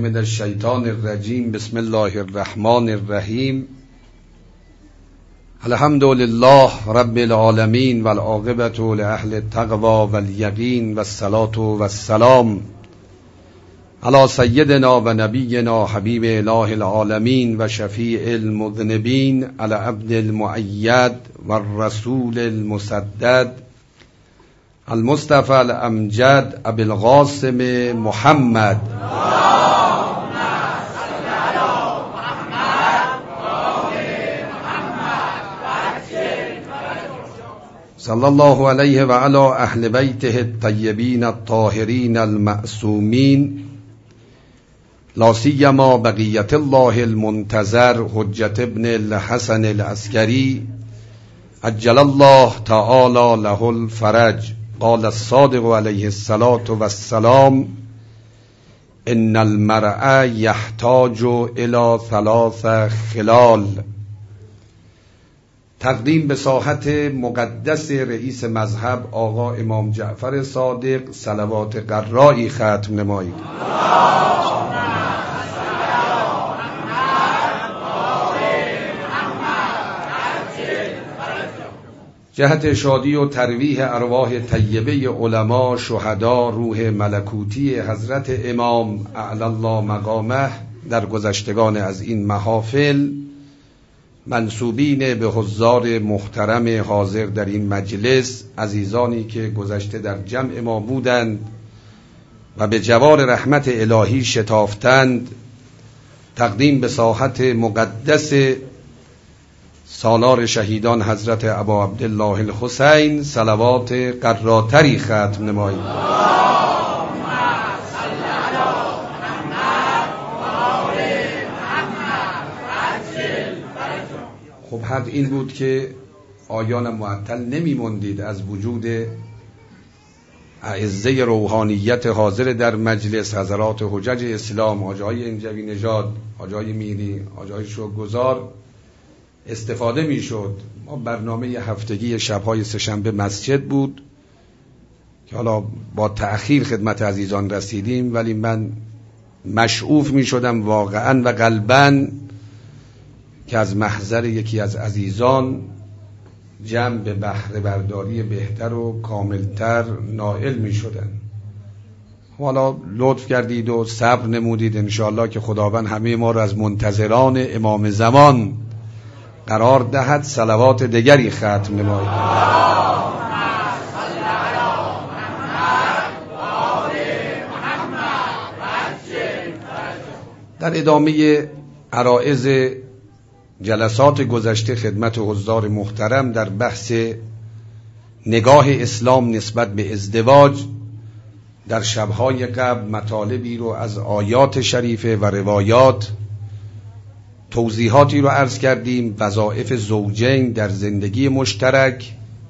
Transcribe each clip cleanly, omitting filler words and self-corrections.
من الشیطان الرجیم. بسم الله الرحمن الرحیم. الحمد لله رب العالمین والعاقبة لأهل التقوى والیقین والصلاة والسلام علی سیدنا و نبینا حبیب اله العالمین و شفیع المذنبین علی عبد المؤید والرسول المسدد المصطفى الامجد ابی القاسم محمد صلی الله علیه و علی اهل بیته الطیبین الطاهرین المعصومین، لا سیما بقیت الله المنتظر حجت ابن الحسن العسکری عجل الله تعالی له الفرج. قال الصادق علیه الصلاة والسلام: ان المرء یحتاج الی ثلاث خلال. تقدیم به ساحت مقدس رئیس مذهب آقا امام جعفر صادق صلوات قرایی ختم نمایید. جهت شادی و ترویح ارواح طیبه علما، شهدا، روح ملکوتی حضرت امام اعلی الله مقامه در گذشتگان از این محافل، منسوبین به حضار محترم حاضر در این مجلس، عزیزانی که گذشته در جمع ما بودند و به جوار رحمت الهی شتافتند، تقدیم به ساحت مقدس سالار شهیدان حضرت ابا عبدالله الحسین صلوات قراتری ختم نمایید. خب حق این بود که آیان معطل نمی ماندید از وجود اعزه روحانیت حاضر در مجلس، حضرات حجج اسلام، حاجی انجوی نژاد، حاجی میری، حاجی شوق‌گزار استفاده می شد. ما برنامه هفتگی شبهای سه‌شنبه مسجد بود که حالا با تأخیر خدمت عزیزان رسیدیم، ولی من مشعوف می شدم واقعا و قلبا که از محضر یکی از عزیزان جمع به بهره برداری بهتر و کاملتر نائل می شدن. حالا لطف کردید و صبر نمودید، انشاءالله که خداوند همه ما را از منتظران امام زمان قرار دهد. صلوات دیگری ختم نمایید. در ادامه عرائض جلسات گذشته خدمت حضار محترم در بحث نگاه اسلام نسبت به ازدواج، در شبهای قبل مطالبی رو از آیات شریفه و روایات توضیحاتی رو عرض کردیم، وظایف زوجین در زندگی مشترک.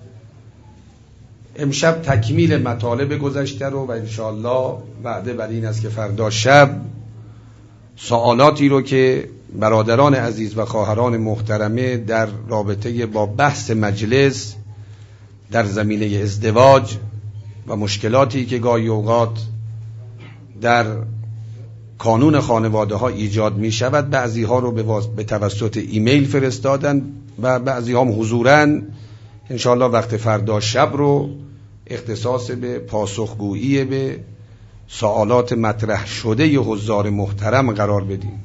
امشب تکمیل مطالب گذشته رو و انشاءالله وعده بر این است که فردا شب سوالاتی رو که برادران عزیز و خواهران محترمه در رابطه با بحث مجلس در زمینه ازدواج و مشکلاتی که گاهی اوقات در کانون خانواده ها ایجاد می شود، بعضی ها رو به توسط ایمیل فرستادن و بعضی ها هم حضوراً. انشاءالله وقت فردا شب رو اختصاص به پاسخگویی به سوالات مطرح شده ی حضار محترم قرار بدیم.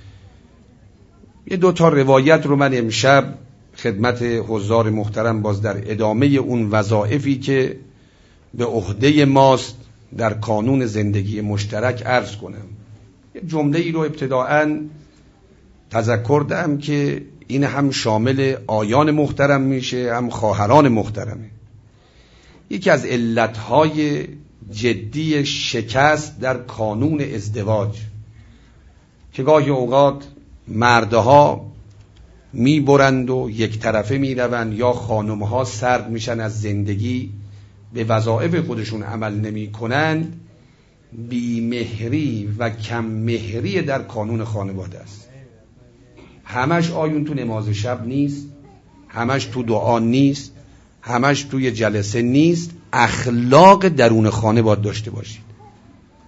یه دوتا روایت رو من امشب خدمت حضار محترم باز در ادامه اون وظایفی که به عهده ماست در کانون زندگی مشترک عرض کنم. یه جمله ای رو ابتداءً تذکر دهم که این هم شامل آیان محترم میشه هم خواهران محترمه. یکی از علتهای جدی شکست در کانون ازدواج که گاهی اوقات مردها میبرند و یک طرفه میروند یا خانمها سرد میشن از زندگی، به وظایف خودشون عمل نمی کنند، بیمهری و کم مهری در کانون خانواده است. همش آیون تو نماز شب نیست، همش تو دعا نیست، همش توی جلسه نیست. اخلاق درون خانه باید داشته باشید.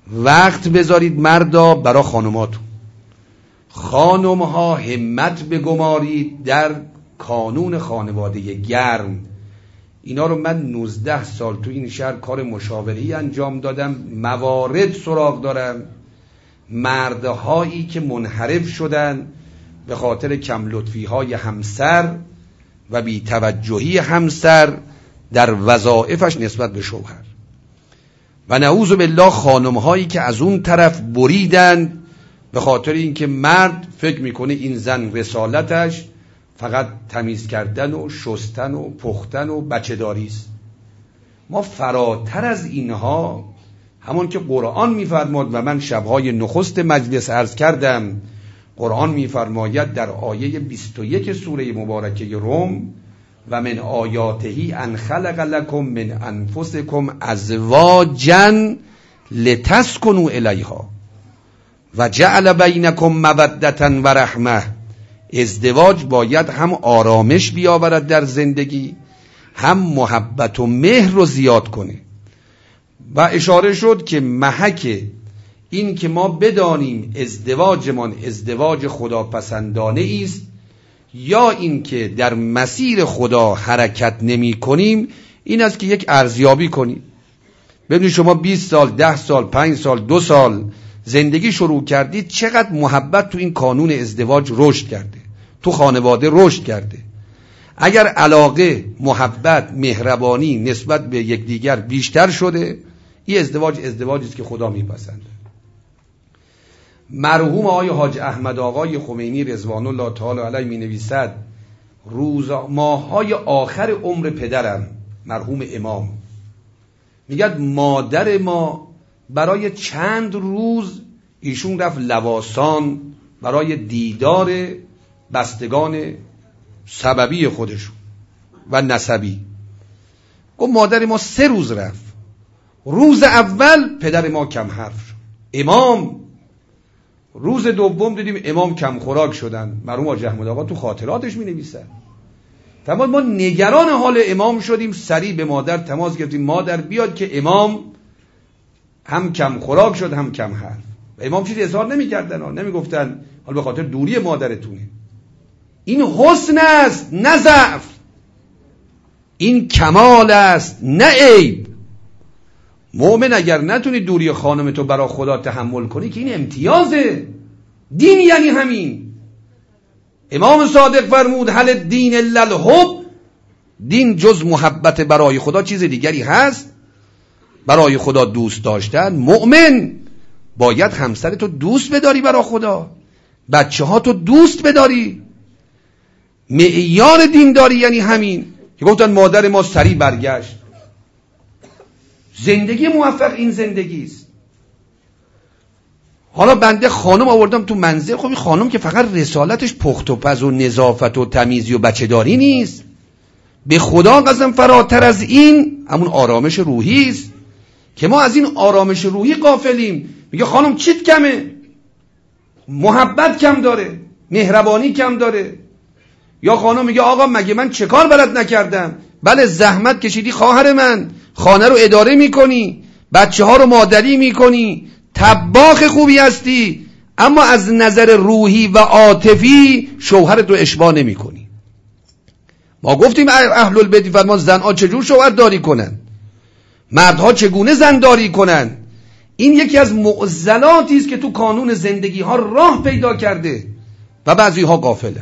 وقت بذارید مردا برای خانماتون، خانمها همت بگمارید در کانون خانواده گرم. اینا رو من 19 سال تو این شهر کار مشاوره انجام دادم، موارد سراغ دارم، مردهایی که منحرف شدن به خاطر کم لطفی های همسر و بی توجهی همسر در وظایفش نسبت به شوهر، و نعوذ بالله خانم هایی که از اون طرف بریدن به خاطر اینکه مرد فکر میکنه این زن رسالتش فقط تمیز کردن و شستن و پختن و بچه داری است. ما فراتر از اینها، همون که قرآن میفرماد و من شبهای نخست مجلس عرض کردم، قرآن میفرماید در آیه 21 سوره مبارکه روم و من آیاته ان خلق لکم من انفسکم ازواجا لتسکنوا الیها و جعل بینکم مودة و رحمه. ازدواج باید هم آرامش بیاورد در زندگی، هم محبت و مهر رو زیاد کنه. و اشاره شد که محک این که ما بدانیم ازدواجمان ازدواج خداپسندانه است یا این که در مسیر خدا حرکت نمی کنیم، این است که یک ارزیابی کنیم. ببینید شما 20 سال، 10 سال، 5 سال، 2 سال زندگی شروع کردید، چقدر محبت تو این کانون ازدواج رشد کرده، تو خانواده رشد کرده. اگر علاقه، محبت، مهربانی نسبت به یکدیگر بیشتر شده، این ازدواجی است که خدا میپسنده. مرحوم آقای حاج احمد آقای خمینی رضوان الله تعالی علیه می نویسد ماه‌های آخر عمر پدرم مرحوم امام، میگد مادر ما برای چند روز ایشون رفت لواسان برای دیدار بستگان سببی خودشون و نسبی. گفت مادر ما 3 روز رفت. روز اول پدر ما کم حرف شد، امام. روز دوم دیدیم امام کم خوراک شدن. مرحوم حاج احمد آقا تو خاطراتش می نویسن. تمام ما نگران حال امام شدیم، سریع به مادر تماس گرفتیم مادر بیاد که امام هم کم خوراک شد هم کم حرف. و امام چیزی اظهار نمی کردن، نمی گفتن حالا به خاطر دوری مادرتونه. این حسن است نه ضعف، این کمال است نه عیب. مؤمن اگر نتونی دوری خانمتو برای خدا تحمل کنی که این امتیازه. دین یعنی همین. امام صادق فرمود هل الدین الا الحب، دین جز محبت برای خدا چیز دیگری هست؟ برای خدا دوست داشتن. مؤمن باید همسرتو دوست بداری برای خدا، بچه ها تو دوست بداری. معیار دینداری یعنی همین که گفتن مادر ما سریع برگشت. زندگی موفق این زندگی است. حالا بنده خانم آوردم تو منزل، خب این خانم که فقط رسالتش پخت و پز و نظافت و تمیزی و بچه داری نیست، به خدا قسم فراتر از این همون آرامش روحی است که ما از این آرامش روحی غافلیم. میگه خانم چیت کمه؟ محبت کم داره، مهربانی کم داره. یا خانم میگه آقا مگه من چه کار بلد نکردم؟ بله زحمت کشیدی خواهر من، خانه رو اداره میکنی، بچه ها رو مادری میکنی، طباخ خوبی هستی، اما از نظر روحی و عاطفی شوهرت رو اشباع نمیکنی. ما گفتیم اهل البیت فرمان زنها چجور شوهر داری کنن، مردها چگونه زن داری کنن. این یکی از معضلاتی است که تو کانون زندگی ها راه پیدا کرده و بعضی ها غافلن.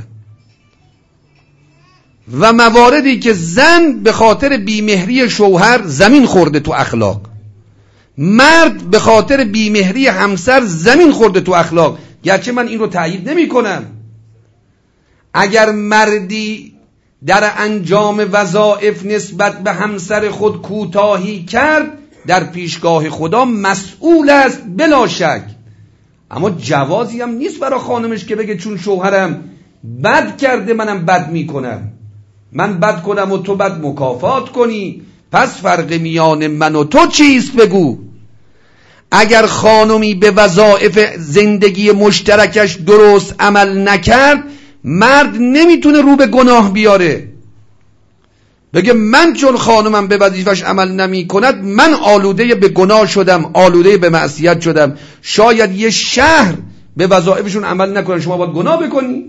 و مواردی که زن به خاطر بیمهری شوهر زمین خورده تو اخلاق، مرد به خاطر بیمهری همسر زمین خورده تو اخلاق. گرچه من این رو تأیید نمی کنم. اگر مردی در انجام وظایف نسبت به همسر خود کوتاهی کرد، در پیشگاه خدا مسئول است بلا شک. اما جوازی هم نیست برای خانمش که بگه چون شوهرم بد کرده منم بد میکنم، من بد کنم و تو بد مکافات کنی، پس فرق میان من و تو چیست بگو. اگر خانمی به وظایف زندگی مشترکش درست عمل نکرد، مرد نمیتونه رو به گناه بیاره. بگه من چون خانمم به وظیفش عمل نمی کند من آلوده به گناه شدم، آلوده به معصیت شدم. شاید یه شهر به وظایفشون عمل نکنن، شما باید گناه بکنی.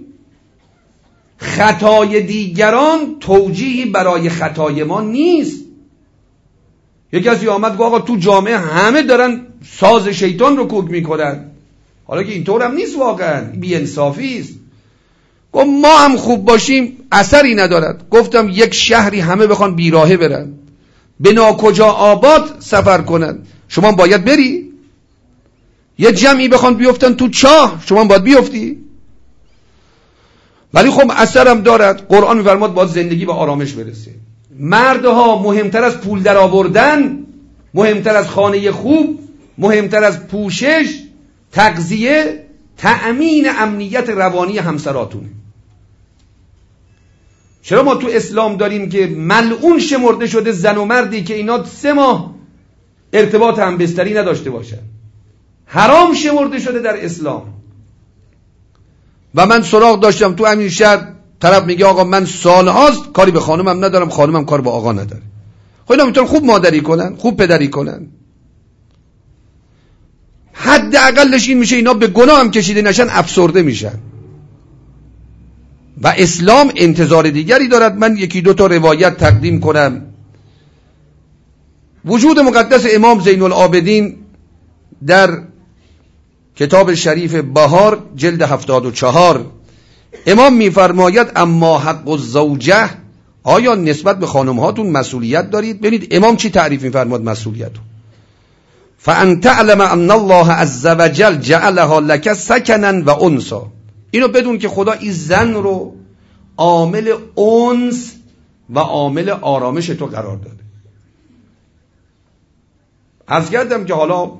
خطای دیگران توجیهی برای خطای ما نیست. یکی کسی آمد گفت آقا تو جامعه همه دارن ساز شیطان رو کوک میکنن، حالا که اینطور هم نیست، واقعا بی انصافی است. گفت ما هم خوب باشیم اثری ندارد. گفتم یک شهری همه بخوان بیراهه برن، به ناکجا آباد سفر کنن، شما باید بری؟ یه جمعی بخوان بیفتن تو چاه، شما باید بیفتی؟ ولی خب اثرم دارد. قرآن میفرماد باید زندگی به آرامش برسه. مردها مهمتر از پول در آوردن، مهمتر از خانه خوب، مهمتر از پوشش، تغذیه، تأمین امنیت روانی همسراتونه. چرا ما تو اسلام داریم که ملعون شمرده شده زن و مردی که اینا 3 ماه ارتباط همبستری نداشته باشن؟ حرام شمرده شده در اسلام. و من سراغ داشتم تو همین شهر، طرف میگه آقا من سالهاست کاری به خانمم ندارم، خانمم کار به آقا نداره. خب اینا میتونن خوب مادری کنن، خوب پدری کنن. حد اقلش این میشه اینا به گناه هم کشیده نشن افسرده میشن. و اسلام انتظار دیگری دارد. من 1-2 تا روایت تقدیم کنم. وجود مقدس امام زین العابدین در کتاب شریف بهار جلد 74 امام میفرماید اما حق الزوجه، آیا نسبت به خانم هاتون مسئولیت دارید؟ ببینید امام چی تعریف میفرماد مسئولیت رو. فان تعلم ان الله عز وجل جعلها لك سکنا و انسا، اینو بدون که خدا این زن رو عامل انس و عامل آرامش تو قرار داده. عرض کردم که حالا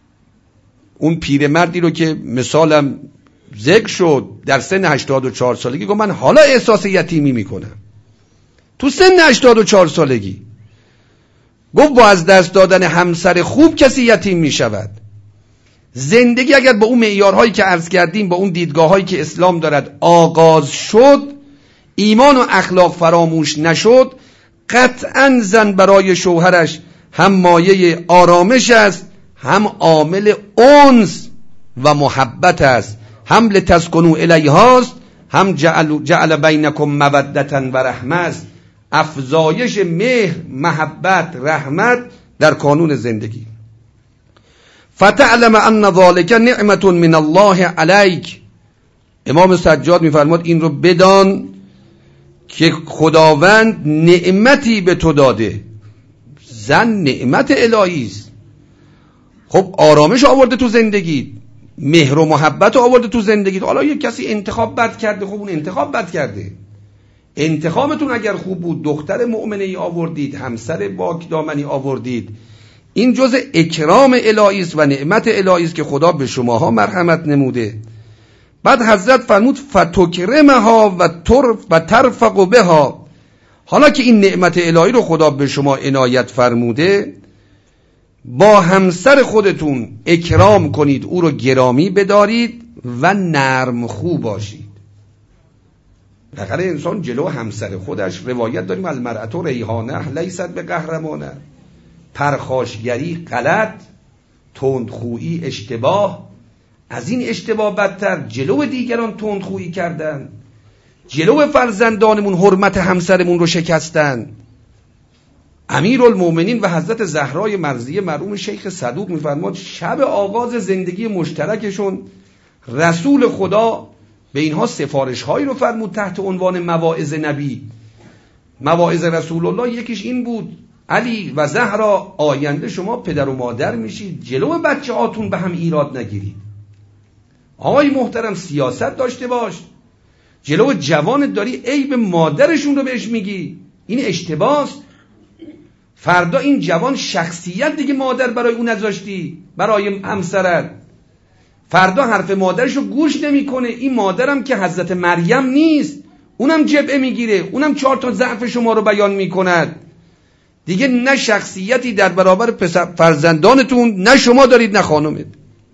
اون پیرمردی رو که مثالم ذکر شد در سن 84 سالگی گفت من حالا احساس یتیمی میکنم. تو سن 84 سالگی گفت با از دست دادن همسر خوب کسی یتیم میشود. زندگی اگر با اون معیارهایی که عرض کردیم، با اون دیدگاههایی که اسلام دارد آغاز شد، ایمان و اخلاق فراموش نشد، قطعا زن برای شوهرش هم مایه آرامش است، هم عامل انس و محبت است، هم لتسکنوا الیهاست، هم جعل بینکم مودة و رحمه است. افزایش مهر، محبت، رحمت در کانون زندگی. فتعلم ان ذلك نعمت من الله علیک، امام سجاد میفرماد این رو بدان که خداوند نعمتی به تو داده. زن نعمت الهی است. خب آرامش آورده تو زندگی، مهر و محبت آورده تو زندگی. حالا یک کسی انتخاب بد کرده، خب اون انتخاب بد کرده. انتخابتون اگر خوب بود، دختر مؤمنه ای آوردید، همسر پاک دامنی آوردید، این جزء اکرام الهی است و نعمت الهی است که خدا به شماها مرحمت نموده. بعد حضرت فرمود فتکرمها و ترفق بها. حالا که این نعمت الهی رو خدا به شما عنایت فرموده، با همسر خودتون اکرام کنید، او رو گرامی بدارید و نرم خو باشید. بالاخره انسان جلو همسر خودش، روایت داریم المرأة ریحانه لیست به قهرمانه، پرخاشگری غلط، تندخویی اشتباه، از این اشتباه بدتر جلو دیگران تندخویی کردن، جلو فرزندانمون حرمت همسرمون رو شکستن. امیرالمومنین و حضرت زهرای مرضیه مرحوم شیخ صدوق میفرماد شب آغاز زندگی مشترکشون رسول خدا به اینها سفارش هایی رو فرمود تحت عنوان مواعظ نبی. مواعظ رسول الله یکیش این بود علی و زهرا آینده شما پدر و مادر میشید، جلو بچه هاتون به هم ایراد نگیرید. آقای محترم سیاست داشته باش، جلو جوانت داری عیب مادرشون رو بهش میگی، این اشتباهست. فردا این جوان شخصیت دیگه مادر برای اون نذاشتی، برای همسرت، فردا حرف مادرشو گوش نمیکنه. این مادرم که حضرت مریم نیست، اونم جبهه میگیره، اونم 4 تا ضعف شما رو بیان میکند. دیگه نه شخصیتی در برابر فرزندانتون، نه شما دارید نه خانمت.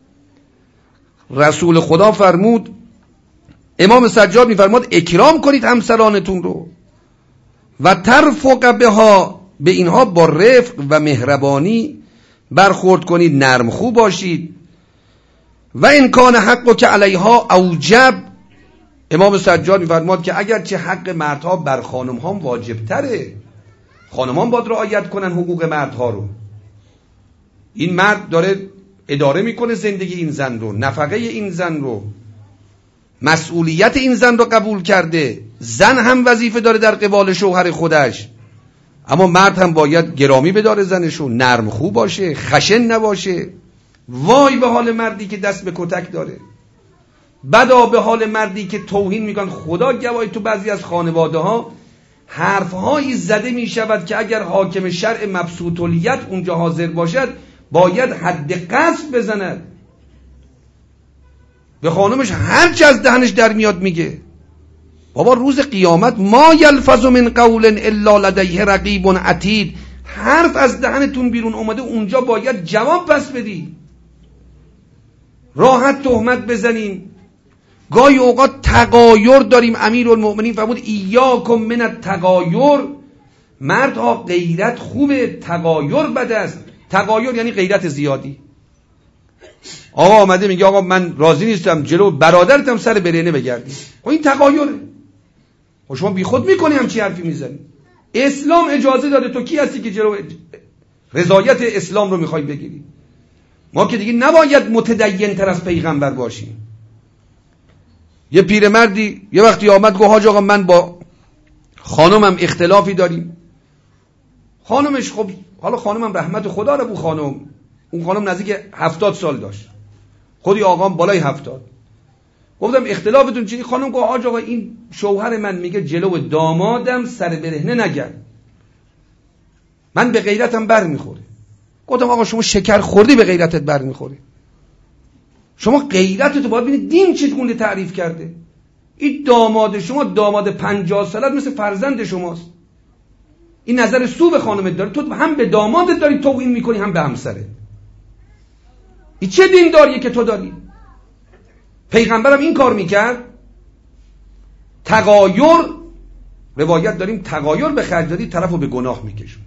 رسول خدا فرمود، امام سجاد میفرماد اکرام کنید همسرانتون رو و ترفق بها، به اینها با رفق و مهربانی برخورد کنید، نرم خو باشید. و این کان حق که علیها اوجب، امام سجاد می‌فرماد که اگر چه حق مردها بر خانم‌ها واجب تره، خانم‌ها باید رعایت کنن حقوق مردها رو. این مرد داره اداره میکنه زندگی این زن رو، نفقه این زن رو، مسئولیت این زن رو قبول کرده. زن هم وظیفه داره در قبال شوهر خودش، اما مرد هم باید گرامی بداره زنشو، نرم خو باشه، خشن نباشه. وای به حال مردی که دست به کتک داره، بدا به حال مردی که توهین میکن. خدا گواهی تو بعضی از خانواده ها حرفهایی زده میشود که اگر حاکم شرع مبسوط الیت اونجا حاضر باشد باید حد قذف بزند. به خانمش هر چه از دهنش در میاد میگه. بابا روز قیامت ما یلفظ من قول الا لدیه رقیب عتید، حرف از دهنتون بیرون اومده اونجا باید جواب پس بدی. راحت تهمت بزنیم. گاهی اوقات تغایر داریم. امیرالمؤمنین فرمود ایاکم من التغایر، مردها غیرت خوبه، تغایر بد است. تغایر یعنی غیرت زیادی. آقا آمده میگه آقا من راضی نیستم جلو برادرتم سر برهنه بگردی، این تغایره. و شما بی خود میکنی همچی حرفی میزنی. اسلام اجازه داده. تو کی هستی که جلو رضایت اسلام رو میخوای بگیری؟ ما که دیگه نباید متدین تر از پیغمبر باشیم. یه پیرمردی یه وقتی آمد گفت حاج آقا من با خانمم اختلافی داریم. خانمش خب حالا خانمم رحمت خدا رو بو خانم، اون خانم نزدیک 70 سال داشت، خودی آقام بالای 70. گفتم اختلافتون چیه؟ خانم گفت حاج آقا این شوهر من میگه جلو دامادم سر برهنه نگرد، من به غیرتم بر میخوره. گفتم آقا شما شکر خوردی به غیرتت بر میخوره. شما غیرتتو باید ببینید دین چگونه تعریف کرده. این داماد شما داماد 50 سالت مثل فرزند شماست. این نظر سو به خانمت داره، تو هم به دامادت داری توهین میکنی هم به همسرت. این چه دینداریه که تو داری؟ پیغمبرم این کار میکرد. تغایر، روایت داریم تغایر به خرج دادی طرفو به گناه میکشون.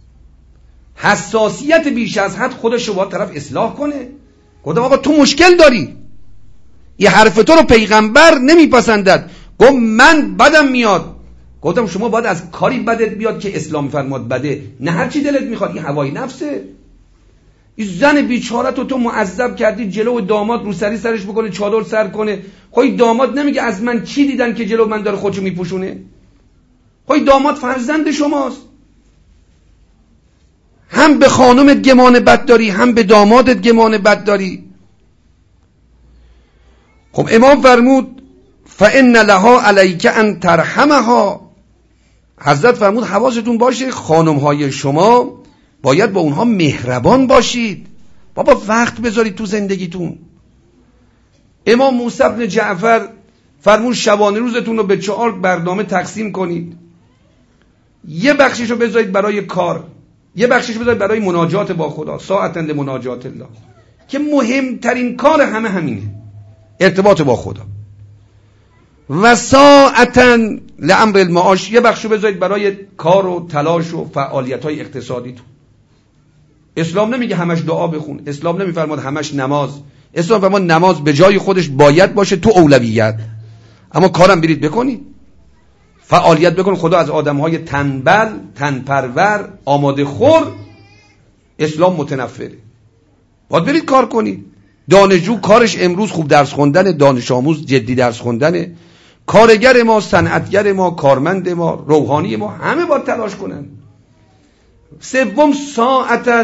حساسیت بیش از حد خودشو باید طرف اصلاح کنه. گفتم آقا تو مشکل داری، این حرف تو رو پیغمبر نمیپسندد. گفت من بدم میاد. گفتم شما باید از کاری بدت بیاد که اسلام فرماد بده، نه هر چی دلت میخواد. این هوای نفسه. این زن بیچاره تو معذب کردی، جلو داماد روسری سرش بکنه، چادر سر کنه. خب داماد نمیگه از من چی دیدن که جلو من داره خودشو میپوشونه؟ خب داماد فرزند شماست. هم به خانمت گمان بد داری، هم به دامادت گمان بد داری. خب امام فرمود فإن لها علیک ان ترحمها. حضرت فرمود حواستون باشه خانمهای شما باید با اونها مهربان باشید. بابا وقت بذارید تو زندگیتون. امام موسی بن جعفر فرمود شبانه روزتون رو به 4 برنامه تقسیم کنید. یه بخشش رو بذارید برای کار، یه بخشش رو بذارید برای مناجات با خدا، ساعتاً لمناجات الله، که مهمترین کار همه همینه، ارتباط با خدا. و ساعتاً لامر المعاش، یه بخش رو بذارید برای کار و تلاش و فعالیت‌های اقتصادیتون. اسلام نمیگه همش دعا بخون، اسلام نمیفرماد همش نماز. اسلام فرمود نماز به جای خودش باید باشه تو اولویت، اما کارم برید بکنید، فعالیت بکنید. خدا از آدم‌های تنبل، تنپرور، آماده خور اسلام متنفره. باید برید کار کنید. دانشجو کارش امروز خوب درس خوندن، دانش آموز جدی درس خوندن، کارگر ما، صنعتگر ما، کارمند ما، روحانی ما، همه باید تلاش کنن. سوم ساعتاً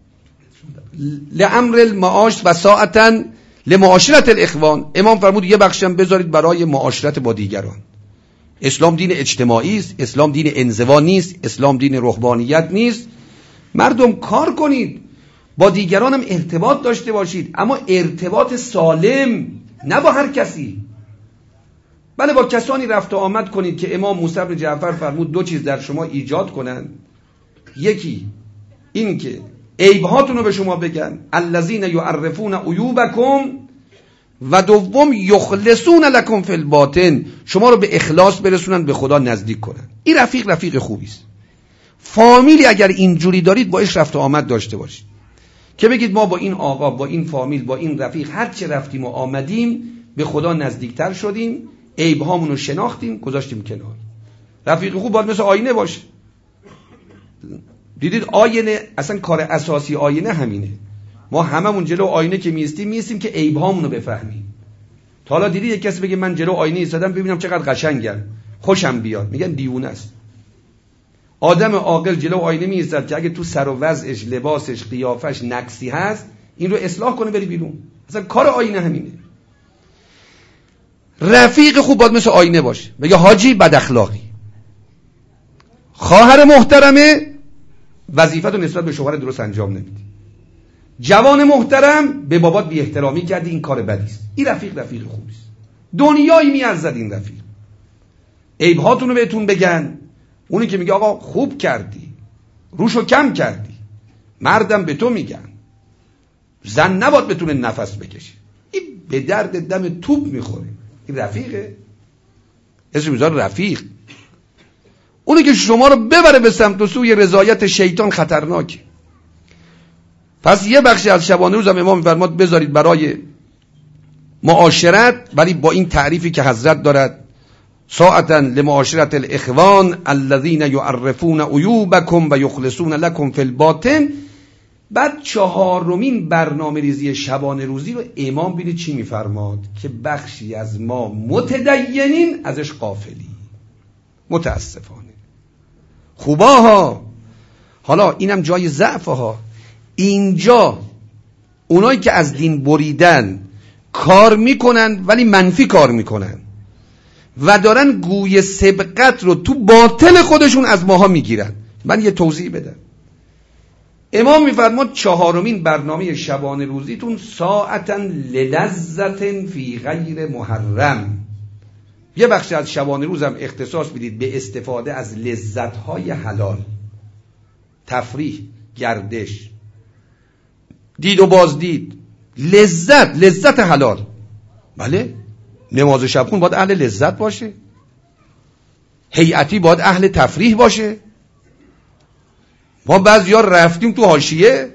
لامر المعاش و ساعتاً لمعاشرت الاخوان. امام فرمود یه بخشم بذارید برای معاشرت با دیگران. اسلام دین اجتماعی است، اسلام دین انزوا نیست، اسلام دین رهبانیت نیست. مردم کار کنید، با دیگران هم ارتباط داشته باشید، اما ارتباط سالم، نه با هر کسی. بله با کسانی رفت و آمد کنید که امام موسی بن جعفر فرمود 2 چیز در شما ایجاد کنن. یکی این که عیبهاتون رو به شما بگن، الذین یعرفون عیوبکم و دوم یخلصون لکم فی الباطن، شما رو به اخلاص برسونن، به خدا نزدیک کنن. این رفیق خوبی است. فامیلی اگر اینجوری دارید باش رفت و آمد داشته باشید که بگید ما با این آقا، با این فامیل، با این رفیق هر چه رفتیم و آمدیم به خدا نزدیکتر شدیم، عیب هامون رو شناختیم، گذاشتیم کنار. رفیق خوب باید مثل آینه باشه. دیدید آینه اصلا کار اساسی آینه همینه. ما هممون جلو آینه که میستیم که عیب هامون رو بفهمیم. تا حالا دیدید یک کسی بگه من جلو آینه ایستادم ببینم چقدر قشنگم، خوشم بیاد؟ میگن دیوونه است. آدم عاقل جلو آینه میایستد که اگه تو سر و وضعش، لباسش، قیافش نقصی هست این رو اصلاح کنه بری بیرون. اصلا کار آینه همینه. رفیق خوب باید مثل آینه باشه. بگه حاجی بد اخلاقی. خواهر محترمه وظیفه‌تو نسبت به شوهر درست انجام نمیدی. جوان محترم به بابات بی احترامی کردی، این کار بدی است. این رفیق خوبی است. دنیایی میارزد این رفیق. عیب هاتون رو بهتون بگن. اونی که میگه آقا خوب کردی، روشو کم کردی، مردم به تو میگن، زن نباید بتونه نفس بکشه، این به درد دم توپ میخوره. این رفیقه. اسم میذاره رفیق. اونی که شما رو ببره به سمت و سوی رضایت شیطان خطرناکه. پس یه بخشی از شبانه روز هم امام میفرماد بذارید برای معاشرت، ولی با این تعریفی که حضرت دارد: ساعتا لمعاشرت الاخوان الذین یعرفون عیوبکم و یخلصون لکم فی الباطن. بعد چهارمین برنامه ریزی شبانه روزی رو امام بینید چی میفرماد؟ که بخشی از ما متدینین ازش غافلی. متاسفانه خوباها. حالا اینم جای ضعف ها. اینجا اونایی که از دین بریدن کار میکنن ولی منفی کار میکنن و دارن گوی سبقت رو تو باطل خودشون از ماها میگیرن. من یه توضیح بدم. امام میفرماد چهارمین برنامه شبانه روزیتون ساعتا للذت فی غیر محرم. یه بخش از شبانه روزم اختصاص بدید به استفاده از لذت‌های حلال، تفریح، گردش، دید و بازدید، لذت حلال. بله، نماز شبخون باید اهل لذت باشه، هیئتی باید اهل تفریح باشه. ما بعضیا رفتیم تو حاشیه.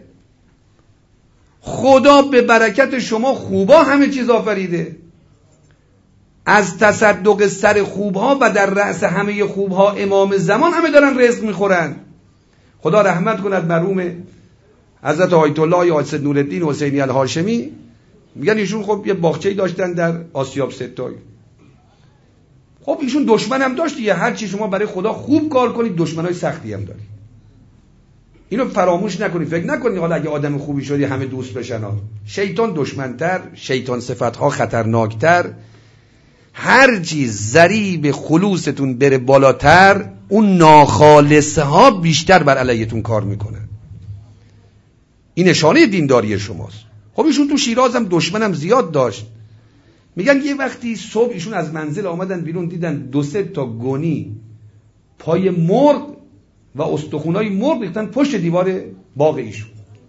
خدا به برکت شما خوبا همه چیز آفریده. از تصدق سر خوبها و در رأس همه خوبها امام زمان همه دارن رزق میخورن. خدا رحمت کند مرحوم حضرت آیت الله حاج نورالدین حسینی الهاشمی. میگن ایشون خب یه باغچه‌ای داشتن در آسیاب ستای. خب ایشون دشمن هم داشت. یه هر چی شما برای خدا خوب کار کنید دشمنای سختی هم دارید. اینو فراموش نکنید. فکر نکنید حالا اگه آدم خوبی شدی همه دوست بشن. شیطان دشمنتر، شیطان صفتها خطرناکتر. هر چیز ضریب خلوصتون بره بالاتر، اون ناخالصه ها بیشتر بر علیتون کار میکنن. این نشانه دینداری شماست. خب ایشون تو شیراز هم دشمنم زیاد داشت. میگن یه وقتی صبح ایشون از منزل آمدن بیرون، دیدن 2-3 تا گونی پای مرغ و استخونای مرغ ریختن پشت دیوار باغ ایشون.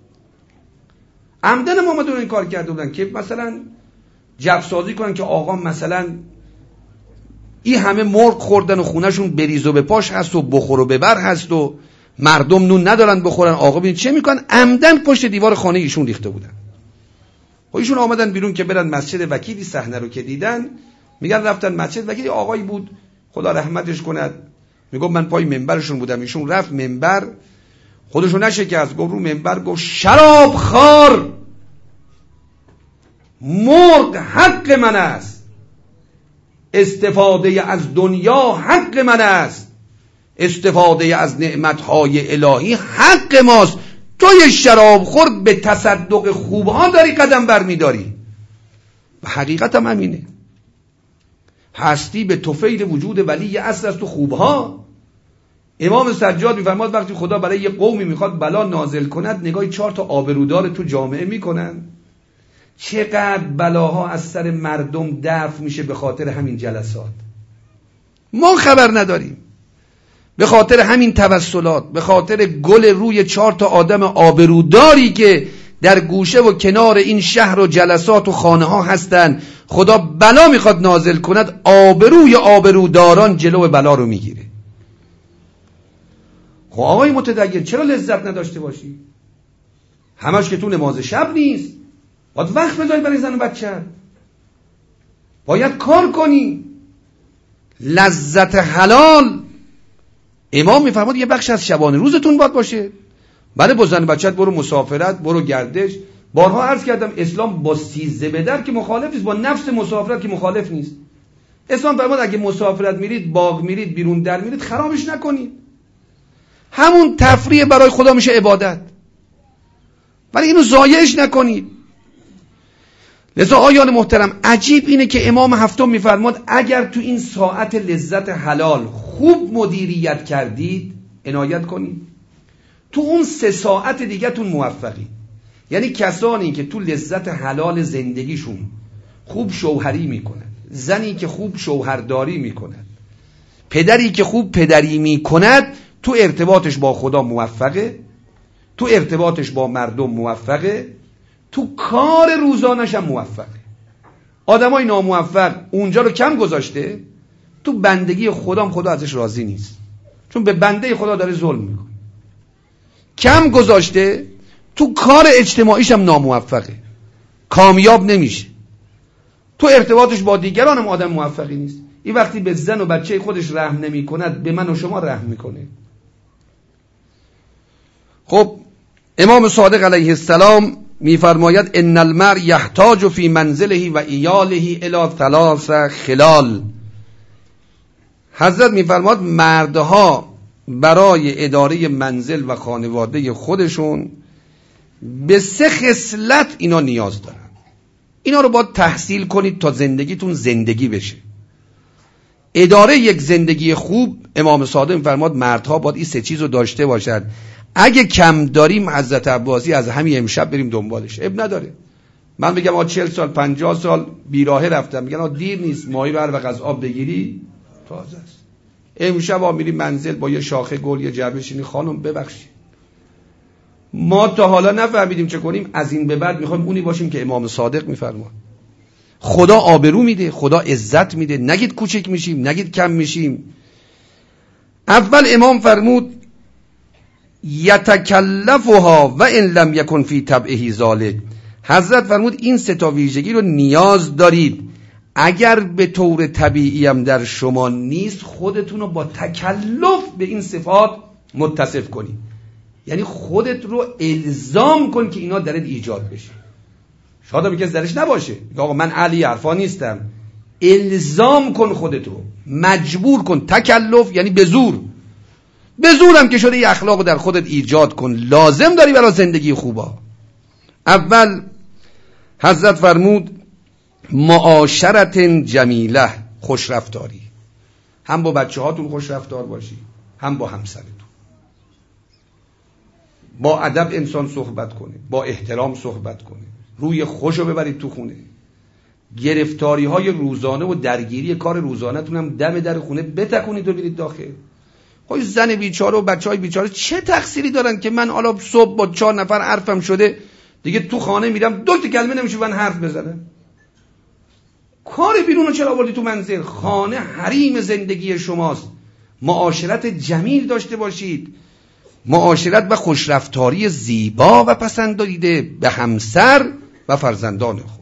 عمدن هم آمدن این کار کرده بودن که مثلا جفسازی کنن که آقا مثلا این همه مرغ خوردن و خونهشون بریز و به پاش هست و بخور و ببر هست و مردم نون ندارن بخورن. آقا ببین چه میکنن؟ عمدن پشت دیوار خانه ایشون ریخته بودن. و ایشون آمدن بیرون که برن مسجد وکیلی. صحنه رو که دیدن میگن رفتن مسجد وکیلی. آقایی بود خدا رحمتش کند، میگم من پای منبرشون بودم. ایشون رفت منبر، خودشو نشکست، گفت رو منبر گفت شراب خار، مرغ حق من است، استفاده از دنیا حق من است، استفاده از نعمتهای الهی حق ماست. توی شراب خورد به تصدق خوبها داری قدم برمیداری. و حقیقت هم همینه. هستی به طفیل وجود ولی اصل از تو خوبها. امام سجاد میفرماد وقتی خدا برای یه قومی میخواد بلا نازل کند، نگاه 4 تا آبرودار تو جامعه میکنن. چقدر بلاها از سر مردم دفع میشه به خاطر همین جلسات. ما خبر نداریم. به خاطر همین توسلات، به خاطر گل روی 4 تا آدم آبروداری که در گوشه و کنار این شهر و جلسات و خانه ها هستن. خدا بلا میخواد نازل کند، آبروی آبروداران جلو بلا رو میگیره. خب آقای متدین چرا لذت نداشته باشی؟ همش که تو نماز شب نیست، باید وقت بذاری برای زن و بچه، باید کار کنی. لذت حلال امام میفرماد یه بخش از شبانه روزتون باید باشه. بله با زن و بچت برو مسافرت، برو گردش. بارها عرض کردم اسلام با سیزده بدر که مخالف نیست، با نفس مسافرت که مخالف نیست. اسلام فرمود اگه مسافرت میرید، باغ میرید، بیرون در میرید، خرابش نکنید. همون تفریح برای خدا میشه عبادت، ولی اینو ضایعش نکنید. لذا آیان محترم، عجیب اینه که امام هفتم میفرماد اگر تو این ساعت لذت حلال خوب مدیریت کردید، عنایت کنید، تو اون 3 ساعت دیگه تون موفقی. یعنی کسانی که تو لذت حلال زندگیشون خوب شوهری میکنن، زنی که خوب شوهرداری میکند، پدری که خوب پدری میکند، تو ارتباطش با خدا موفقه، تو ارتباطش با مردم موفقه، تو کار روزانش هم موفقه. آدمای ناموفق اونجا رو کم گذاشته، تو بندگی خدا ازش راضی نیست، چون به بنده خدا داره ظلم میکنه. کم گذاشته، تو کار اجتماعیش هم ناموفقه، کامیاب نمیشه، تو ارتباطش با دیگران هم آدم موفقی نیست. این وقتی به زن و بچه خودش رحم نمی کند، به من و شما رحم میکنه. خب امام صادق علیه السلام میفرماید ان المرء یحتاج فی منزله و ایاله الی 3 خلال. حضرت میفرماد مردها برای اداره منزل و خانواده خودشون به 3 خصلت اینا نیاز دارن. اینا رو باید تحصیل کنید تا زندگیتون زندگی بشه. اداره یک زندگی خوب، امام صادق میفرماد مردها باید این 3 چیز رو داشته باشن. اگه کم داریم حضرت عباسی از همین امشب بریم دنبالش، اب نداره. من بگم 40 سال 50 سال بیراهه رفتم، میگن دیر نیست، ماهی رو هر وقت از آب بگیری تازه است. امشب میری منزل با یه شاخه گل یه جعبه شیرینی، خانم ببخشید ما تا حالا نفهمیدیم چه کنیم، از این به بعد میخوایم اونی باشیم که امام صادق میفرماد. خدا آبرو میده، خدا عزت میده، نگید کوچک میشیم، نگید کم میشیم. اول امام فرمود یتکلفها و ان لم یکن فی طبعه ذلک. حضرت فرمود این 3 ویژگی رو نیاز دارید، اگر به طور طبیعی هم در شما نیست، خودتون رو با تکلف به این صفات متصف کنید. یعنی خودت رو الزام کن که اینا درت ایجاد بشه. شاید هم کسی درش نباشه، آقا من علی حرفا نیستم. الزام کن خودت رو، مجبور کن. تکلف یعنی به زور، به زورم که شده یه اخلاق در خودت ایجاد کن، لازم داری برای زندگی خوبا. اول حضرت فرمود معاشرت جمیله، خوش رفتاری. هم با بچه هاتون خوش رفتار باشی، هم با همسرتون. با ادب انسان صحبت کنه، با احترام صحبت کنه، روی خوشو ببرید تو خونه. گرفتاری های روزانه و درگیری کار روزانه تون هم دم در خونه بتکونید و برید داخل. خب زن بیچاره و بچهای بیچاره چه تقصیری دارن که من حالا صبح با 4 نفر حرفم شده، دیگه تو خانه میرم 2 کلمه نمیشه من حرف بزنم. کار بیرونو چرا آوردی تو منزل؟ خانه حریم زندگی شماست. معاشرت جمیل داشته باشید، معاشرت و خوشرفتاری زیبا و پسندیده به همسر و فرزندان خود.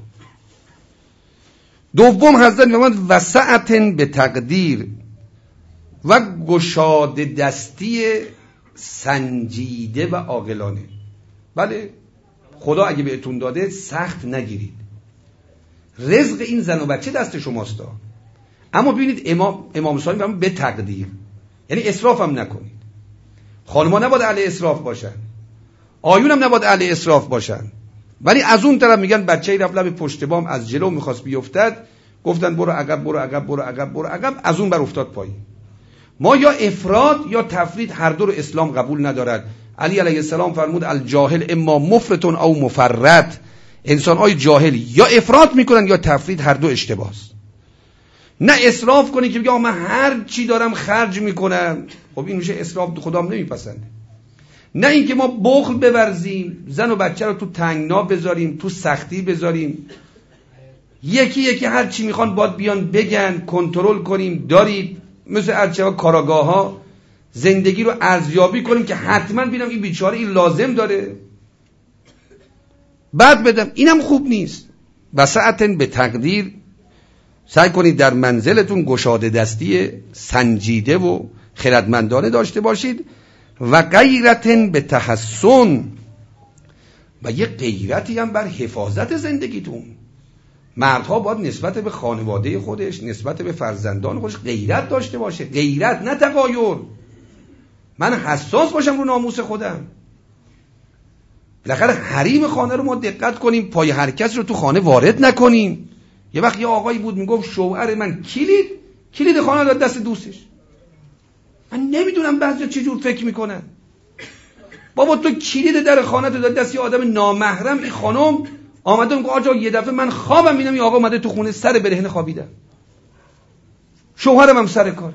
دوم حضرت می‌فرماید وسعت به تقدیر و گشاده دستی سنجیده و عاقلانه. بله خدا اگه بهتون داده سخت نگیرید، رزق این زن و بچه دست شماست. اما ببینید امام صادق می‌فرماید به تقدیر، یعنی اسراف هم نکنید. خانم‌ها نباید اهل اسراف باشن، آیون هم نباید اهل اسراف باشن، ولی از اون طرف میگن بچه‌ای رفت لب پشت بام از جلو می‌خواست بیفتد، گفتن برو عقب برو عقب برو عقب برو عقب، از اون بر افتاد پایین. ما یا افراط یا تفرید، هر دو رو اسلام قبول ندارد. علی علیه السلام فرمود الجاهل اما مفرطون او مفرط. انسان‌های جاهل یا افراط میکنن یا تفرید، هر دو اشتباهست. نه اسراف کنی که بگی آقا من هر چی دارم خرج میکنم، خب این میشه اسراف، خدام نمیپسنده. نه اینکه ما بخل بورزیم، زن و بچه رو تو تنگنا بذاریم، تو سختی بذاریم، یکی یکی هر چی میخوان باید بیان بگن، کنترل کنیم، دارید مثل ارچه ها کاراگاه ها زندگی رو ارزیابی کنیم که حتما ببینم این بیچاره این لازم داره بعد بدم. اینم خوب نیست. وسعتن به تقدیر، سعی کنید در منزلتون گشاده دستی سنجیده و خردمندانه داشته باشید. و غیرتن به تحسن، و یه غیرتی هم بر حفاظت زندگیتون. مردها باید نسبت به خانواده خودش، نسبت به فرزندان خودش غیرت داشته باشه. غیرت، نه تغایر. من حساس باشم رو ناموس خودم. بالاخره حریم خانه رو ما دقت کنیم، پای هر کس رو تو خانه وارد نکنیم. یه وقت یه آقایی بود میگفت شوهر من کلید خانه داد دست دوستش. من نمیدونم بعضیا چه جور فکر میکنن. بابا تو کلید در خانه تو داد دست یه آدم نامحرم. این خانم آمده میگه آقا یه دفعه من خوابم میبینم این آقا اومده تو خونه سر برهنه خوابیده، شوهرم هم سر کار.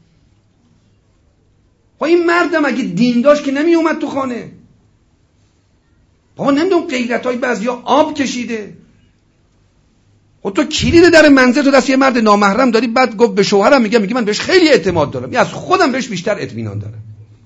خب این مردم اگه دین داشت که نمی اومد تو خانه. بابا نمیدونم غیرتای بعضیا آب کشیده. خب تو کلید در منزل تو دست یه مرد نامحرم داری، بعد گفت به شوهرم میگه من بهش خیلی اعتماد دارم، از خودم بهش بیشتر اطمینان دارم.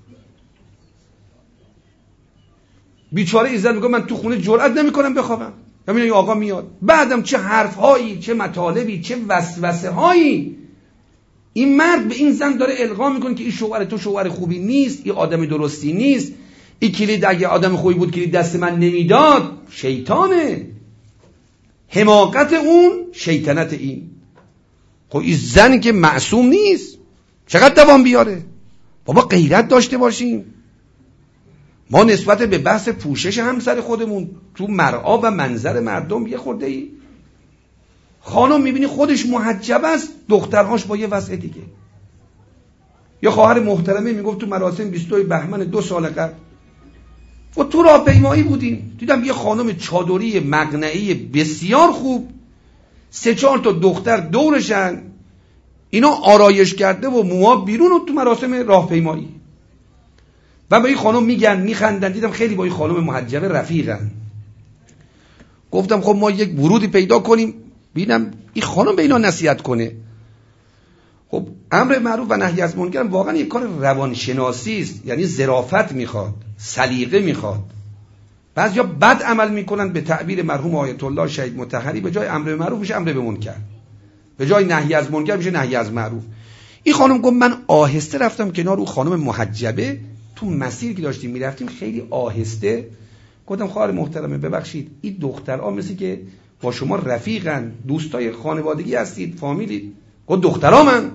بیچاره ایزن میگه من تو خونه جرئت نمیکنم بخوابم، همین این آقا میاد. بعدم چه حرفهایی، چه مطالبی، چه وسوسه هایی این مرد به این زن داره القا میکنه که این شوهر تو شوهر خوبی نیست، این آدم درستی نیست، این کلید اگه آدم خوبی بود کلید دست من نمیداد. شیطانه، حماقت اون، شیطنت این. خب این زن که معصوم نیست، چقدر دوام بیاره. بابا غیرت داشته باشیم. ما نسبت به بحث پوشش همسر خودمون تو مرعا و منظر مردم یه خورده ای. خانم میبینی خودش محجب است، دخترهاش با یه وضع دیگه. یه خواهر محترمه میگفت تو مراسم 22 بهمن 2 سال قبل و تو راهپیمایی بودیم، دیدم یه خانم چادری مقنعی بسیار خوب، 3-4 تا دختر دورشن، اینا آرایش کرده و موها بیرون و تو مراسم راهپیمایی. و به این خانم میگن، میخندن. دیدم خیلی با این خانم محجبه رفیقن. گفتم خب ما یک ورودی پیدا کنیم ببینم این خانم به اینا نصیحت کنه. خب امر معروف و نهی از منکر واقعا یک کار روانشناسی است، یعنی ظرافت میخواد، سلیقه میخواد. بعضیا بد عمل میکنن، به تعبیر مرحوم آیت الله شهید مطهری به جای امر معروف میشه امر به منکر، به جای نهی از منکر میشه نهی از معروف. این خانم گفت من آهسته رفتم کنار اون خانم محجبه، تو مسیر که داشتیم میرفتیم خیلی آهسته گفتم خواهر محترمه ببخشید این دخترها مثل که با شما رفیقن، دوستای خانوادگی هستید، فامیلی. گفت دخترها من؟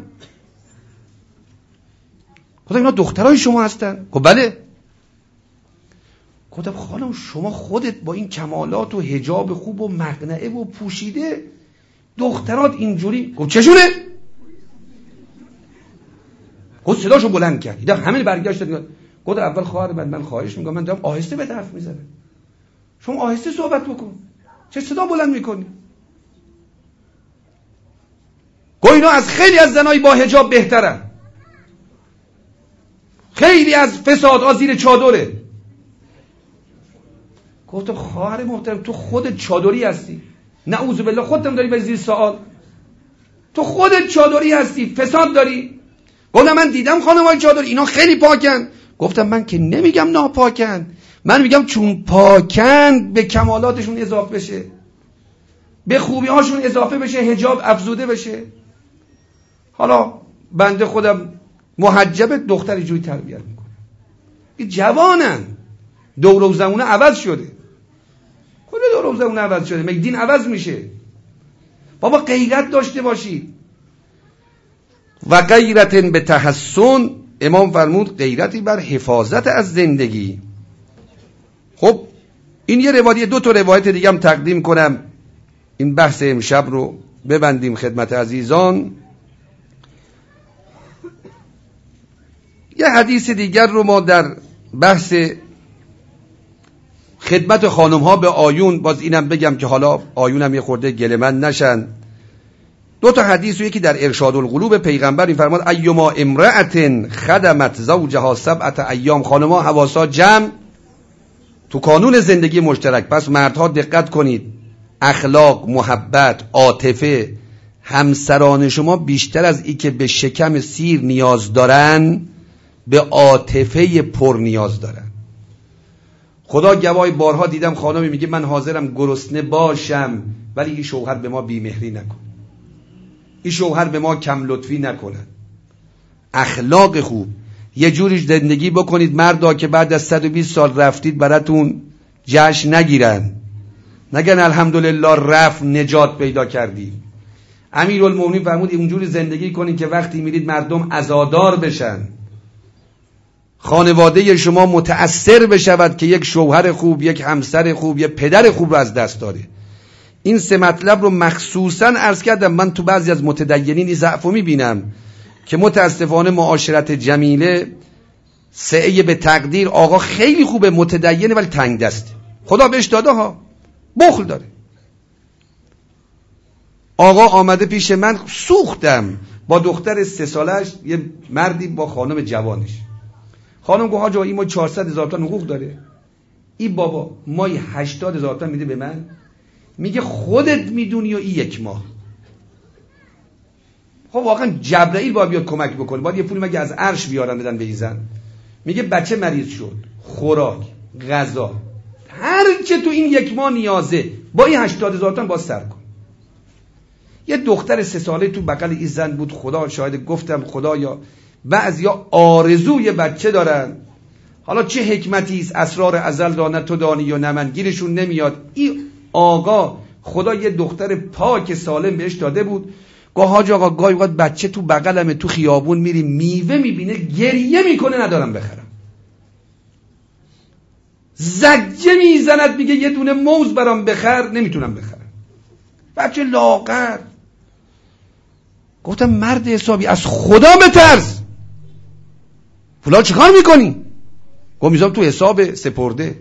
گفتم اینا دخترای شما هستن؟ گفت بله. گفتم خانم شما خودت با این کمالات و حجاب خوب و مقنعه و پوشیده، دخترات اینجوری؟ گفت چشونه؟ گفت صداشو بلند کرد. دیدم همین برگشت داد. گفت اول خواهر من خواهش میکنم، من دارم آهسته به حرف میزنم، شما آهسته صحبت بکن، چه صدا بلند میکنی؟ گفت اینا از خیلی از زنای با حجاب بهترن، خیلی از فسادها زیر چادره. گفتم خواهر محترم تو خودت چادری هستی، نعوذ بالله خودت داری بری زیر سوال. تو خودت چادری هستی، فساد داری. گفتم من دیدم خانمای چادری اینا خیلی پاکن. گفتم من که نمیگم ناپاکن، من میگم چون پاکن به کمالاتشون اضافه بشه، به خوبی هاشون اضافه بشه، حجاب افزوده بشه. حالا بنده خودم محجب دختری جوی تربیت میکنم، این جوانن، دور و زمونه عوض شده. کل دور و زمونه عوض شده، مگه دین عوض میشه؟ بابا غیرت داشته باشید. و غیرتن به تحسن، امام فرمود غیرتی بر حفاظت از زندگی. خب این یه روایت، 2 تا روایت دیگه هم تقدیم کنم، این بحث امشب رو ببندیم خدمت عزیزان. یه حدیث دیگر رو ما در بحث خدمت خانم ها به آیون، باز اینم بگم که حالا آیونم یه خورده گله‌مند نشن. 2 تا حدیث رو، یکی در ارشاد القلوب پیغمبر می‌فرماد ایما امرأة خدمت زوجها 7 ایام، خانم‌ها حواسا جمع تو کانون زندگی مشترک. پس مردها دقت کنید، اخلاق، محبت، عاطفه، همسران شما بیشتر از این که به شکم سیر نیاز دارن، به عاطفه پر نیاز دارن. خدا گواهی بارها دیدم خانمی میگه من حاضرم گرسنه باشم ولی این شوهر به ما بیمهری نکن، این شوهر به ما کم لطفی نکنه. اخلاق خوب، یه جوری زندگی بکنید مردا که بعد از 120 سال رفتید براتون جشن نگیرن، نگن الحمدلله رفت نجات پیدا کردیم. امیرالمومنین فرمود اونجوری زندگی کنید که وقتی میرید مردم عزادار بشن، خانواده شما متأثر بشود که یک شوهر خوب، یک همسر خوب، یک پدر خوب رو از دست داره. این سه مطلب رو مخصوصاً عرض کردم. من تو بعضی از متدینین این ضعف رو میبینم که متاسفانه معاشرت جمیله سعی به تقدیر، آقا خیلی خوبه متدینه ولی تنگ دسته، خدا بهش داده ها، بخل داره. آقا آمده پیش من، سوختم با دختر 3 سالش، یه مردی با خانم جوانش. خانم گفت حاجا این ما 400,000 تومان حقوق داره، این بابا مایی 80,000 تومان میده به من، میگه خودت میدونی و این 1 ماه. خب واقعا جبرائیل باید بیاد کمک بکنه، باید یه پولی مگه از عرش بیارن بدن به این زن. میگه بچه مریض شد، خوراک، غذا، هر چه تو این 1 ماه نیازه با این 80,000 تومان باز سر کن. یه دختر 3 ساله تو بغل این زن بود. خدا شاهد، گفتم خدایا بعضیا آرزوی بچه دارن، حالا چه حکمتی است، اسرار ازل دانه تو دانی و نه من، گیرشون نمیاد. این آقا خدا یه دختر پاک سالم بهش داده بود. گاه حاج آقا گاهی وقت بچه تو بغلمه، تو خیابون میری میوه میبینه گریه میکنه ندارم بخرم، زجه میزند میگه یه دونه موز برام بخر، نمیتونم بخرم. بچه لاغر. گفتم مرد حسابی از خدا بترس، فلان چه کار میکنی؟ گفت میذارم تو حساب سپرده.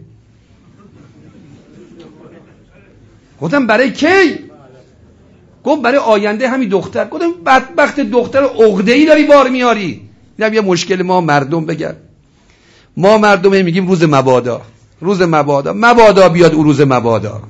گفتم برای کی؟ گفت برای آینده همین دختر. گفتم بدبخت دختر عقده‌ای داری بار میاری. اینم یه مشکل ما مردم. بگم ما مردم میگیم روز مبادا، روز مبادا، مبادا بیاد او روز مبادا.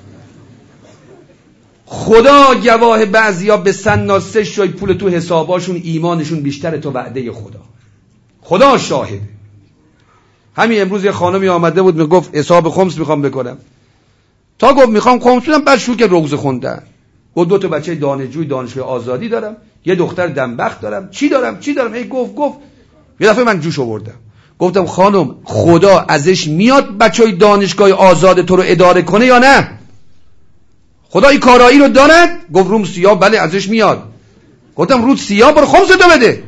خدا گواه بعضیا به سناسه شای پول تو حساباشون ایمانشون بیشتره تو وعده خدا. خدا شاهده. همین امروز یه خانمی آمده بود میگفت حساب خمس میخوام بکنم. تا گفت میخوام خمس بدم، بعد شروع که روزه خوندن. گفت 2 تا بچه دانشجوی دانشگاه آزادی دارم، یه دختر دنبخت دارم، چی دارم. هی گفت یه دفعه من جوش آوردم. گفتم خانم خدا ازش میاد بچهای دانشگاه آزاد تو رو اداره کنه یا نه؟ خدا این کارایی رو دارد؟ گفت روم سیاه بله ازش میاد. گفتم رود سیاه برو خمستو بده.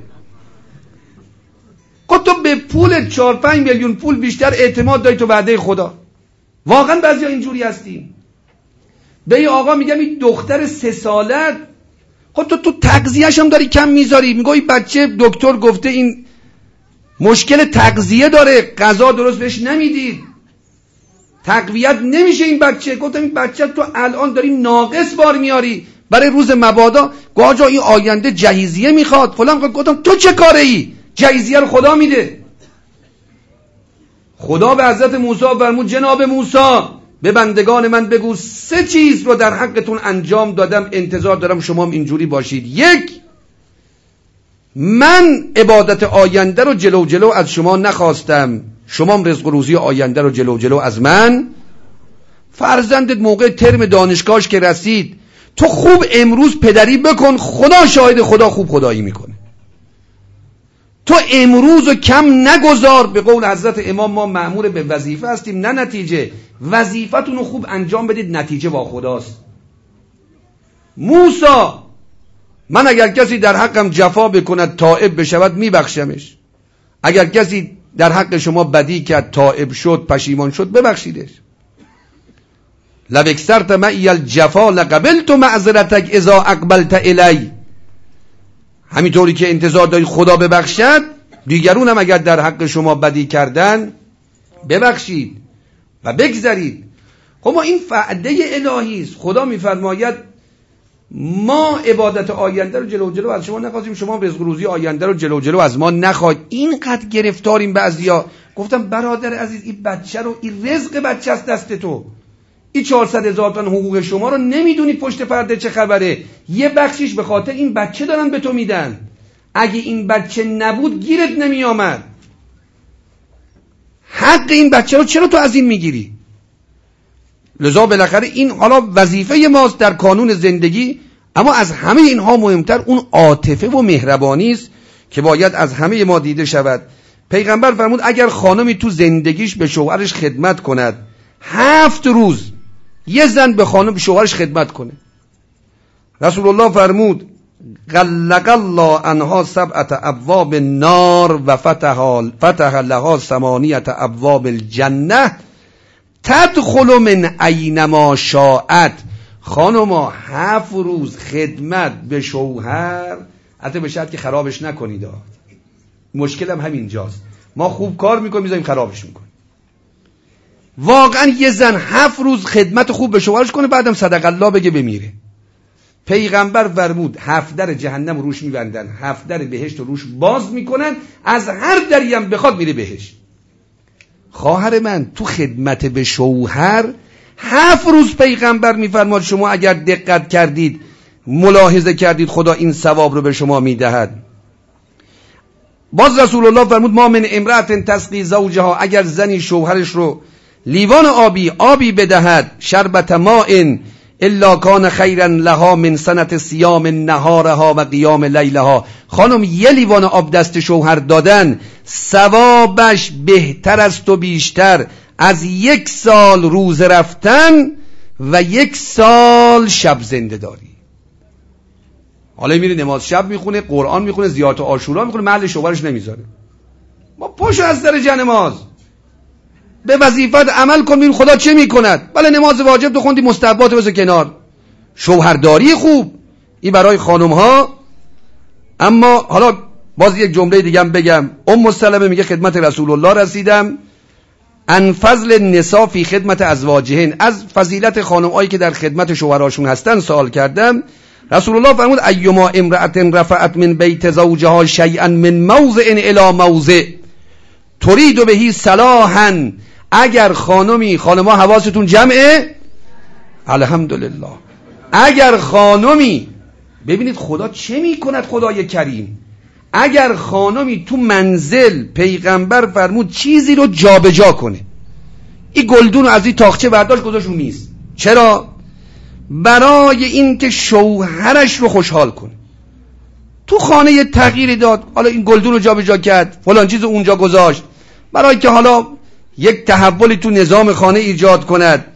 گفت تو به پول 4-5 میلیون پول بیشتر اعتماد داری تو وعده خدا. واقعا بعضیا اینجوری هستیم. به این آقا میگم این دختر 3 ساله، خب تو تغذیه‌اش هم داری کم میذاری. میگه این بچه دکتر گفته این مشکل تغذیه داره، غذا درست بهش نمیدید، تقویت نمیشه این بچه. گفتم این بچه تو الان داری ناقص بار میاری برای روز مبادا. گاجا این آینده جهیزیه میخواد فلان. گفتم تو چه کاره ای؟ جهیزیه رو خدا میده. خدا به حضرت موسی فرمود جناب موسی به بندگان من بگو 3 چیز رو در حقتون انجام دادم، انتظار دارم شما هم اینجوری باشید. 1، من عبادت آینده رو جلو از شما نخواستم، شما هم رزق و روزی آینده رو جلو از من. فرزندت موقع ترم دانشگاهش که رسید تو خوب امروز پدری بکن، خدا شاهد خدا خوب خدایی میکنه. تو امروز رو کم نگذار. به قول حضرت امام ما مأمور به وظیفه هستیم نه نتیجه. وظیفتون رو خوب انجام بدید، نتیجه با خداست. موسی من اگر کسی در حقم جفا بکند تائب بشود میبخشمش، اگر کسی در حق شما بدی کرد تائب شد پشیمان شد ببخشیدش. لو اکثرت معی الجفا لقبلت معذرتک اذا اقبلت الی. همینطوری که انتظار دارید خدا ببخشد، دیگرون هم اگر در حق شما بدی کردن ببخشید و بگذرید. خب ما این وعده الهی است. خدا میفرماید ما عبادت آینده رو جلو از شما نخواستیم، شما رزق روزی آینده رو جلو از ما نخواهید. اینقدر گرفتاریم بعضیا گفتم برادر عزیز این بچه رو، این رزق بچه است دست تو، این 400,000 تومان حقوق شما رو نمیدونی پشت پرده چه خبره، یه بخشیش به خاطر این بچه دارن به تو میدن، اگه این بچه نبود گیرت نمی آمد. حق این بچه رو چرا تو از این میگیری؟ لذا بالاخره این حالا وظیفه ماست در کانون زندگی، اما از همه اینها مهمتر اون عاطفه و مهربانی است که باید از همه ما دیده شود. پیغمبر فرمود اگر خانمی تو زندگیش به شوهرش خدمت کند، 7 روز یه زن به خانم شوهرش خدمت کنه، رسول الله فرمود غلق الله عنها 7 ابواب النار و فتح لها 8 ابواب الجنه تدخل من اینما شاءت. خانما 7 روز خدمت به شوهر، البته به شرط که خرابش نکنید. مشکل هم همینجاست، ما خوب کار میکنیم میذاریم خرابش میکنیم. واقعا یه زن 7 روز خدمت خوب به شوهرش کنه، بعدم صدق الله بگه بمیره. پیغمبر فرمود 7 در جهنم روش میبندن، 7 در بهشت روش باز میکنن، از هر دری هم بخواد میره بهشت. خواهر من تو خدمت به شوهر 7 روز پیغمبر میفرماد شما اگر دقت کردید ملاحظه کردید خدا این ثواب رو به شما میدهد. باز رسول الله فرمود ما من امرأت تسقی زوجها، اگر زنی شوهرش رو لیوان آبی بدهد، شربت ماء الا کان خیرا لها من سنت صیام نهارها و قیام لیلها. خانم یه لیوان آب دست شوهر دادن ثوابش بهتر است و بیشتر از 1 سال روز رفتن و 1 سال شب زنده داری. حالا میره نماز شب میخونه، قرآن میخونه، زیارت عاشورا میخونه، محل شوهرش نمیذاره. ما پشت از درجه نماز به وظیفت عمل کن، ببین خدا چه میکند. بله نماز واجب تو خوندی، مستحبات بذار کنار. شوهرداری خوب این برای خانم ها. اما حالا باز یک جمله دیگه هم بگم. ام سلمه میگه خدمت رسول الله رسیدم، ان فضل النساء فی خدمت ازواجهن، از فضیلت خانم‌هایی که در خدمت شوهراشون هستن سوال کردم. رسول الله فرمود ایما امرأة رفعت من بیت زوجها شیئا من موضع الی موضع ترید بهی صلاحا. اگر خانما حواستون جمعه، الحمدلله، اگر خانمی، ببینید خدا چه میکند، خدای کریم، اگر خانمی تو منزل پیغمبر فرمود چیزی رو جابجا کنه، این گلدون رو از این تاقچه برداشت گذاشت رو میز، چرا؟ برای این که شوهرش رو خوشحال کنه. تو خانه یه تغییری داد، حالا این گلدون رو جابجا کرد، فلان چیز رو اونجا گذاشت، برای که حالا یک تحولی تو نظام خانه ایجاد کند.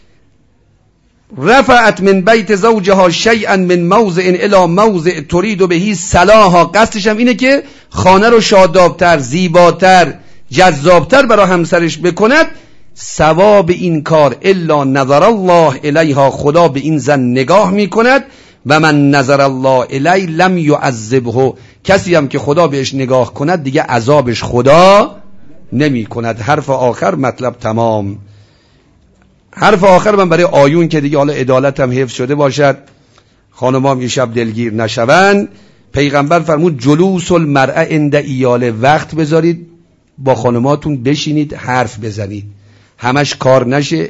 رفعت من بیت زوجها شیئا من موضع الی موضع ترید بهی صلاحا، قصدش هم اینه که خانه رو شادابتر، زیباتر، جذابتر برای همسرش بکند. ثواب این کار الا نظر الله الیها، خدا به این زن نگاه میکند. و من نظر الله الی لم یعذبه، کسی هم که خدا بهش نگاه کند دیگه عذابش خدا نمی کند. حرف آخر مطلب تمام. حرف آخر من برای آیون که دیگه حالا عدالت هم حفظ شده باشد، خانمام یه شب دلگیر نشوند. پیغمبر فرمود جلوس المرأة عند ایاله، وقت بذارید با خانماتون بشینید حرف بزنید، همش کار نشه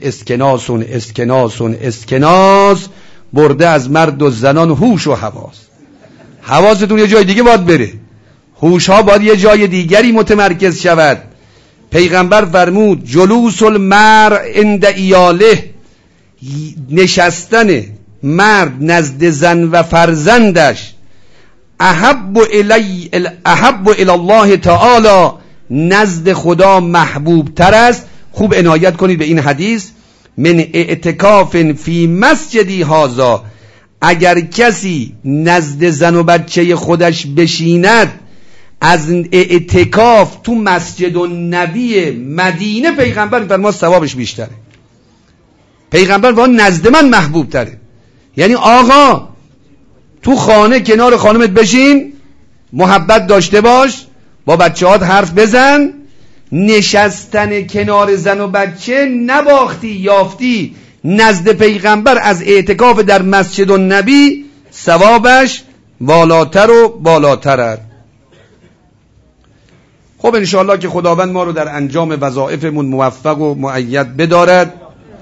اسکناس برده از مرد و زنان هوش و حواس. حواستون یه جای دیگه باید بره، هوش ها باید یه جای دیگری متمرکز شود. پیغمبر فرمود جلوس المرء عند ایاله، نشستن مرد نزد زن و فرزندش، احب الی الله تعالی، نزد خدا محبوب تر است. خوب عنایت کنید به این حدیث، من اعتکاف فی مسجدی هذا، اگر کسی نزد زن و بچه خودش بشیند، از اعتکاف تو مسجد النبی مدینه، پیغمبر فرمود ثوابش بیشتره. پیغمبر فرمود نزد من محبوب تره. یعنی آقا تو خانه کنار خانمت بشین، محبت داشته باش، با بچه‌هات حرف بزن. نشستن کنار زن و بچه نباختی یافتی، نزد پیغمبر از اعتکاف در مسجد النبی ثوابش بالاتر و بالاتر است. خب انشاءالله که خداوند ما رو در انجام وظایفمون موفق و مؤید بدارد.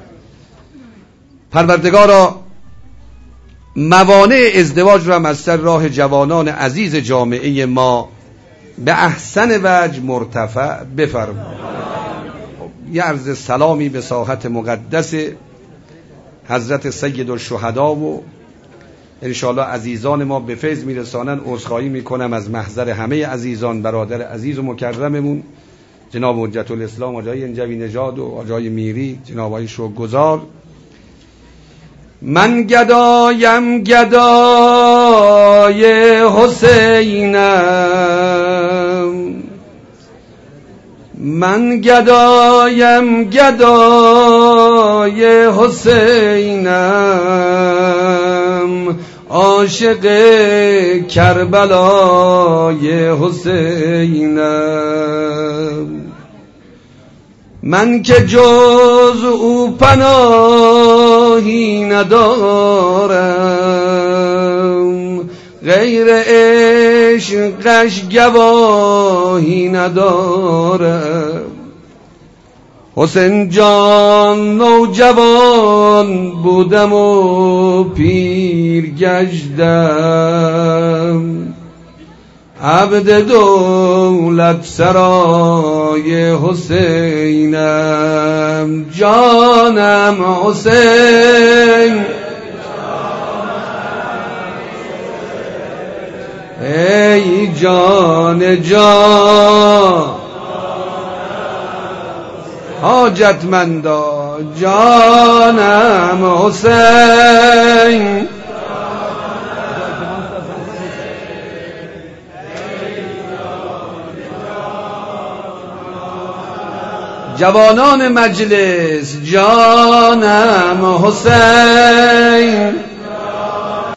پروردگارا موانع ازدواج رو هم از سر راه جوانان عزیز جامعه ما به احسن وجه مرتفع بفرما. یه عرض سلامی به ساحت مقدس حضرت سید الشهدا و انشاءالله عزیزان ما به فیض میرسانن. عذرخواهی میکنم از محضر همه عزیزان، برادر عزیز و مکرممون جناب حجت الاسلام آقای انجوی نژاد و آقای میری، جناب آقای شوق‌گزار. من گدایم گدای حسینم، من گدایم گدای حسینم، عاشق کربلای حسینم. من که جز او پناهی ندارم، غیر عشقش گواهی ندارم. حسین جان نوجوان بودم و پیر گشتم، عبد دولت سرای حسینم. جانم حسین، ای جان جان حاجتمندا، جانم حسین. جوانان مجلس، جانم حسین.